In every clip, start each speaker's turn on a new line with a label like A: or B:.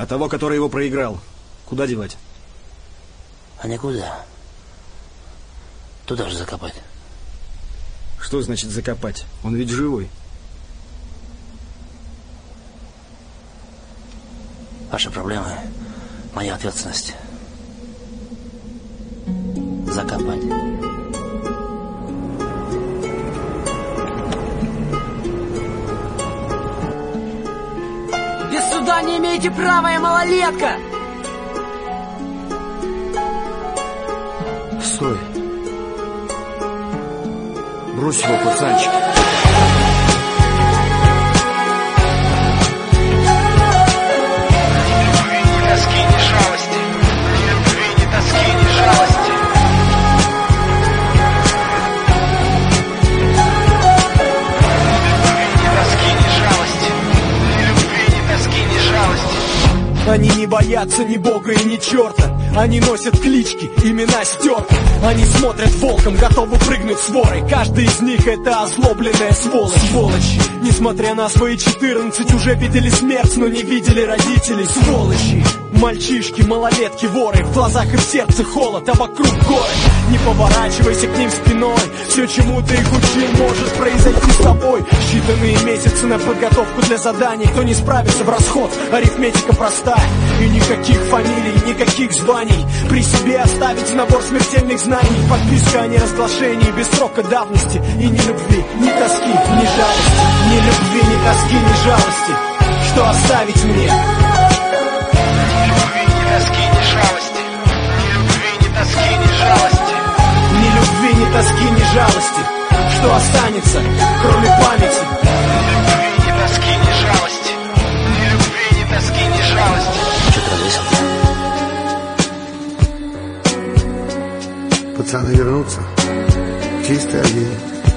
A: А того, который его проиграл, куда девать?
B: А никуда. Туда же закопать.
A: Что значит закопать? Он ведь живой.
B: Ваши проблемы — моя ответственность. Закопать.
C: Без суда не имеете права, я малолетка!
A: Стой. Брось его, пацанчик.
D: Они не боятся ни бога и ни черта. Они носят клички, имена стерты. Они смотрят волком, готовы прыгнуть с ворой. Каждый из них это озлобленная сволочь. Несмотря на свои 14, уже видели смерть, но не видели родителей. Сволочи. Мальчишки, малолетки, воры. В глазах и в сердце холод, а вокруг горы. Не поворачивайся к ним спиной. Все, чему ты их учил, может произойти с тобой. Считанные месяцы на подготовку для заданий. Кто не справится в расход, арифметика простая. И никаких фамилий, никаких званий. При себе оставить набор смертельных знаний. Подписка о неразглашении без срока давности. И ни любви, ни тоски, ни жалости. Ни любви, ни тоски, ни жалости. Что оставить мне? Ни любви, ни тоски, ни жалости. Что останется, кроме памяти?
E: Ни любви, ни тоски, ни жалости. Ни любви, ни тоски, ни жалости.
B: Что-то развесил.
F: Пацаны вернутся. Чистый огонь.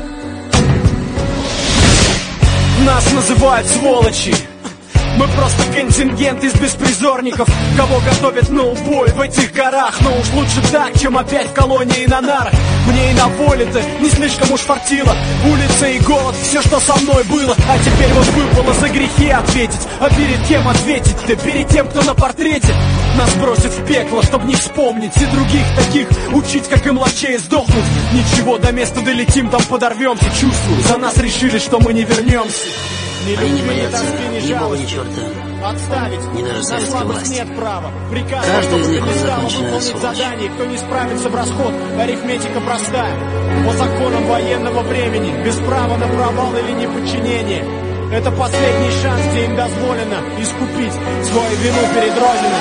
D: Нас называют сволочи. Мы просто контингент из беспризорников, кого готовят на убой в этих горах. Но уж лучше так, чем опять в колонии на нарах. Мне и на воле-то не слишком уж фартило. Улица и голод, все, что со мной было. А теперь вот выпало за грехи ответить. А перед кем ответить? Да перед тем, кто на портрете. Нас бросят в пекло, чтоб не вспомнить. И других таких учить, как и младшее, сдохнуть. Ничего, до места долетим, там подорвемся. Чувствую, за нас решили, что мы не вернемся.
B: Они не боятся ни бога, ни черта.
D: Отставить.
B: Ни даже советской власти.
D: Нет права. Приказ,
B: каждый из них
D: не стало
B: законченная
D: выполнить
B: сволочь.
D: задание. Кто не справится в расход, арифметика простая. По законам военного времени, без права на провал или неподчинение. Это последний шанс, где им дозволено искупить свою вину перед Родиной.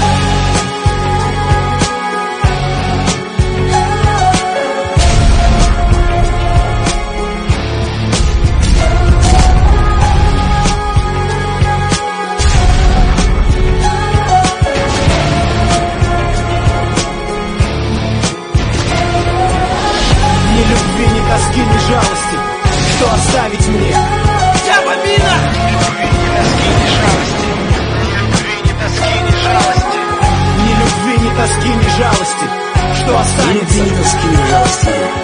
D: Тоски, ни жалости, что оставить мне?
C: Тябамина!
D: Ни любви, ни тоски, ни жалости, что останется?
B: Ни любви, ни тоски, ни жалости.